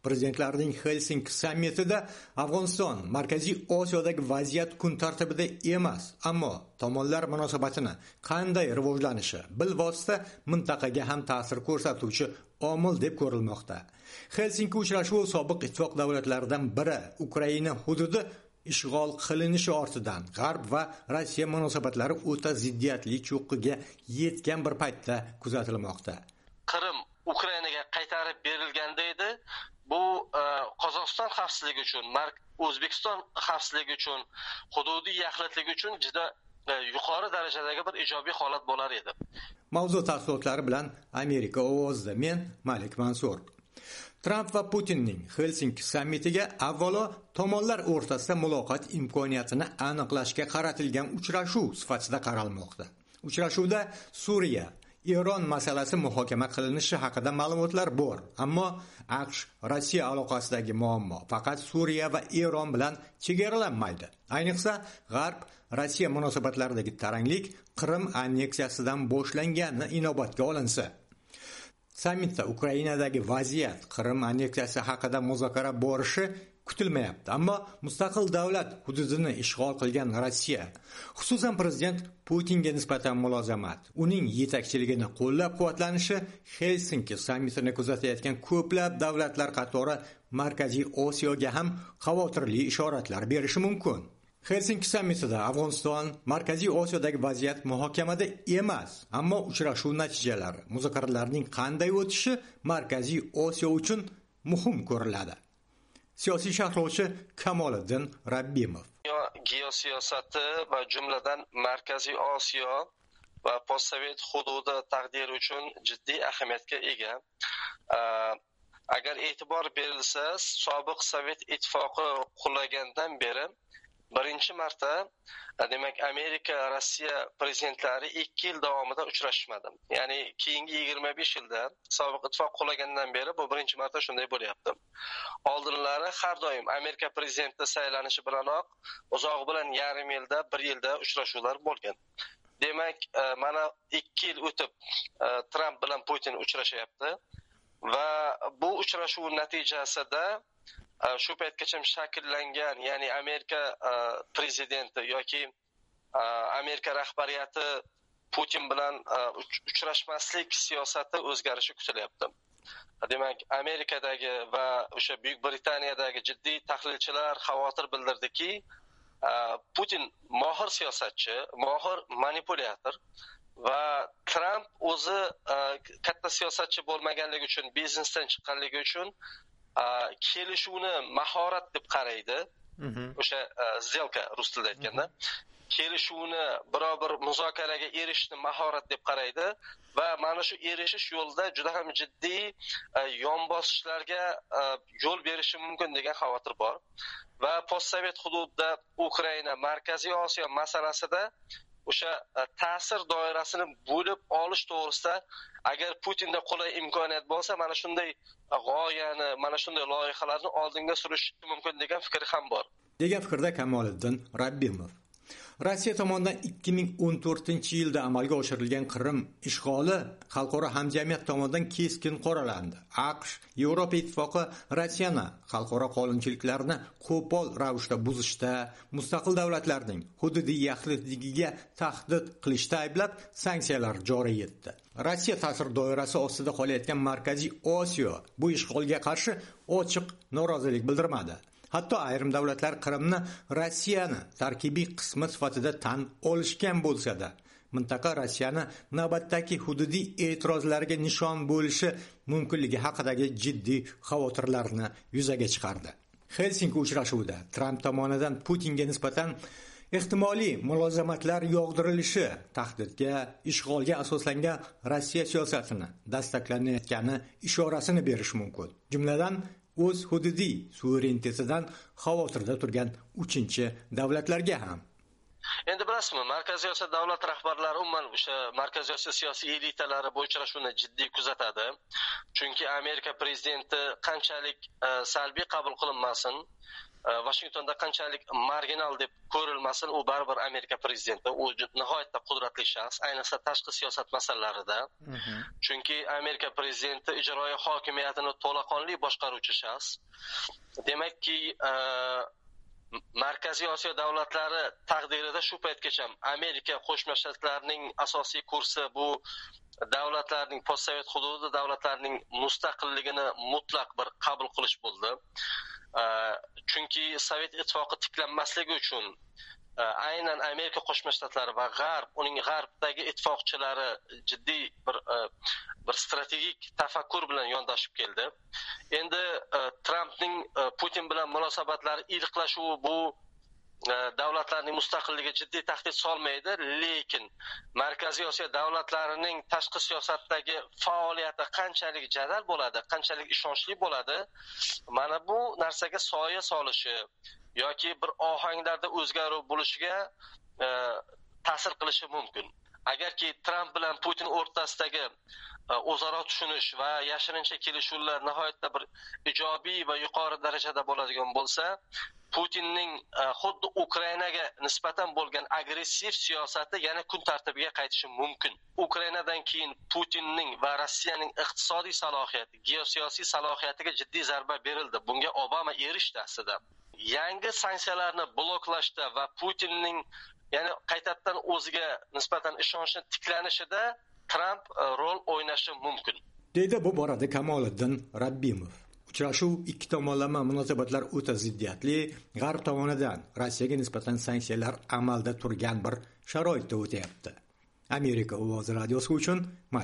Prezidentlarning Helsinki sammitida Afg'oniston Markaziy Osiyodagi vaziyat kun tartibida emas, ammo tomonlar munosabatini qanday rivojlanishi bilvosita mintaqaga ham ta'sir ko'rsatuvchi omil deb ko'rilmoqda. Helsinki uchrashuvi sobiq ittifoq davlatlaridan biri Ukraina hududi ishg'ol qilinishi ortidan G'arb va Rossiya munosabatlari o'ta ziddiyatli cho'qqiga yetgan bir paytda kuzatilmoqda. Qrim Ukrainaga qaytarib berilganda edi. Bu Qozog'iston xavfsizligi uchun, O'zbekiston xavfsizligi uchun, hududiy yaxlitligi uchun juda yuqori darajadagi bir ijobiy holat bo'lar edi. Mavzu tafsilotlari bilan Amerika ovozida men Malik Mansur. Tramp va Putinning Helsinki sammitiga avvalo tomonlar o'rtasida muloqot imkoniyatini aniqlashga qaratilgan uchrashuv sifatida qaralmoqda. Uchrashuvda Suriya, Eron masalasi muhokama qilinishi haqida ma'lumotlar bor, ammo AQSh-Rossiya aloqasidagi muammo faqat Suriya va Eron bilan chegaralanmaydi. Ayniqsa, G'arb-Rossiya munosabatlaridagi taranglik Qrim anneksiyasidan boshlangani inobatga olinsa. Sammitda Ukrainadagi vaziyat, Qrim anneksiyasi haqida muzokara borishi kutilmayapti, ammo mustaqil davlat hududini ishg'ol qilgan Rossiya, xususan prezident Putinga nisbatan mulozamat, uning yetakchiligini qo'llab-quvvatlanishi Helsinki sammitini kuzatayotgan ko'plab davlatlar qatori Markaziy Osiyoga ham xavotirli ishoratlar berishi mumkin. Helsinki sammitida Afg'oniston Markaziy Osiyodagi vaziyat muhokamada emas, ammo uchrashuv natijalari, muzokaralarning qanday o'tishi Markaziy Osiyo uchun muhim ko'riladi. Siyosiy sharhlovchi Kamoliddin Rabbimov. Geosiyosati va jumladan Markaziy Osiyo va postsovet hududi taqdiri uchun jiddiy ahamiyatga ega. Agar e'tibor berilsa, sobiq Sovet ittifoqi qulagandan beri birinchi marta, demak, Amerika, Rossiya prezidentlari 2 yil davomida uchrashmadi. Ya'ni keyingi 25 yilda sobiq ittifoq qulagandan beri bu birinchi marta shunday bo'lyapti. Oldinlari har doim Amerika prezidenti saylanishi bilanoq uzog'i bilan yarim yilda, 1 yilda uchrashuvlar bo'lgan. Demak, mana 2 yil o'tib Tramp bilan Putin uchrashyapti va bu uchrashuv natijasida shu paytgacha shakllangan, ya'ni Amerika prezidenti yoki Amerika rahbariyati Putin bilan uchrashmaslik siyosati o'zgarishi kutilyapti. Demak, Amerikadagi va o'sha Buyuk Britaniyadagi jiddiy tahlilchilar xavotir bildirdiki, Putin mohir siyosatchi, mohir manipulyator va Tramp o'zi katta siyosatchi bo'lmaganligi uchun, biznesdan chiqqanligi uchun kelishuvni mahorat deb qaraydi. O'sha zelka rus tilida aytganda, kelishuvni bir muzokaraga erishishni mahorat deb qaraydi va mana shu erishish yo'lida juda ham jiddiy yonbosishlarga yo'l berishi mumkin degan xavotir bor. Va postsovet hududda Ukraina, Markaziy Osiyo masalasida o'sha ta'sir doirasini bo'lib olish to'g'risida agar Putinda qulay imkoniyat bo'lsa, mana shunday g'oyani, mana shunday loyihalarni oldinga surish mumkin degan fikr ham bor. Degan fikrda Kamoliddin Rabbimov. Rossiya tomonidan 2014-yilda amalga oshirilgan Qrim ishg'oli xalqaro hamjamiyat tomonidan keskin qoralandi. AQSh, Yevropa ittifoqi Rossiyani xalqaro qonunchiliklarni qo'pol ravishda buzishda, mustaqil davlatlarning hududiy yaxlitligiga tahdid qilishda ayblab, sanksiyalar joriy etdi. Rossiya ta'sir doirasi ostida qolayotgan Markaziy Osiyo bu ishg'olga qarshi ochiq norozilik bildirmadi. Hatto ayrim davlatlar Qrimni Rossiyani tarkibiy qismi sifatida tan olishgan bo'lsa-da, mintaqa Rossiyani navbatdagi hududiy e'tirozlarga nishon bo'lishi mumkinligi haqidagi jiddiy xavotirlarni yuzaga chiqardi. Helsinki uchrashuvida Tramp tomonidan Putinga nisbatan ehtimoliy mulozamatlar yog'dirilishi tahdidga, ishg'olga asoslangan Rossiya siyosatini dastaklanayotgani ishorasini berish mumkin. Jumladan, o'z hududiy suverenitetidan xavotirda turgan 3-davlatlarga ham. Endi bilasizmi, Markaziy Osiyo davlat rahbarlari umuman o'sha Markaziy Osiyo siyosiy elitalari bu uchrashuvni jiddiy kuzatadi. Chunki Amerika prezidenti qanchalik salbiy qabul qilinmasin, Washingtonda qanchalik marginal deb ko'rilmasin, u baribir Amerika prezidenti, u nihoyatda qudratli shaxs, ayniqsa tashqi siyosat masalalarida. Chunki Amerika prezidenti ijroiya hokimiyatini to'laqonli boshqaruvchi shaxs. Demakki, Markaziy Osiyo davlatlari taqdirida shu paytgacha Amerika Qo'shma Shtatlarining asosiy kursi bu davlatlarning, postsovet hududi davlatlarining mustaqilligini mutlaq bir qabul qilish bo'ldi. Chunki Sovet ittifoqi tiklanmasligi uchun aynan Amerika Qo'shma Shtatlari va G'arb, uning G'arbdagi ittifoqchilari jiddiy bir strategik tafakkur bilan yondashib keldi. Endi Trampning Putin bilan munosabatlari iliqlashuvi bu davlatlarning mustaqilligiga jiddiy tahdid solmaydi, lekin Markaziy Osiyo davlatlarining tashqi siyosatdagi faoliyati qanchalik jadal bo'ladi, qanchalik ishonchli bo'ladi, mana bu narsaga soya solishi yoki bir ohanglarda o'zgaruv bo'lishiga ta'sir qilishi mumkin. Agarki Tramp bilan Putin o'rtasidagi o'zaro tushunish va yashirincha kelishuvlar nihoyatda bir ijobiy va yuqori darajada bo'ladigan bo'lsa, Putinning xuddi Ukrainaga nisbatan bo'lgan agressiv siyosati yana kun tartibiga qaytishi mumkin. Ukrainadan keyin Putinning va Rossiyaning iqtisodiy salohiyati, geosiyosiy salohiyatiga jiddiy zarba berildi. Bunga Obama erishdi aslida. Yangi sanksiyalarni bloklashda va Putinning ya'ni qaytadan o'ziga nisbatan ishonchni tiklanishida Tramp rol o'ynashi mumkin. Deydi bu borada Kamoliddin Rabbimov. Uchrashuv ikki tomonlama munosabatlar o'ta ziddiyatli, G'arb tomonidan Rossiyaga nisbatan sanksiyalar amalda turgan bir sharoitda o'tyapti. Amerika ovozi radiosi uchun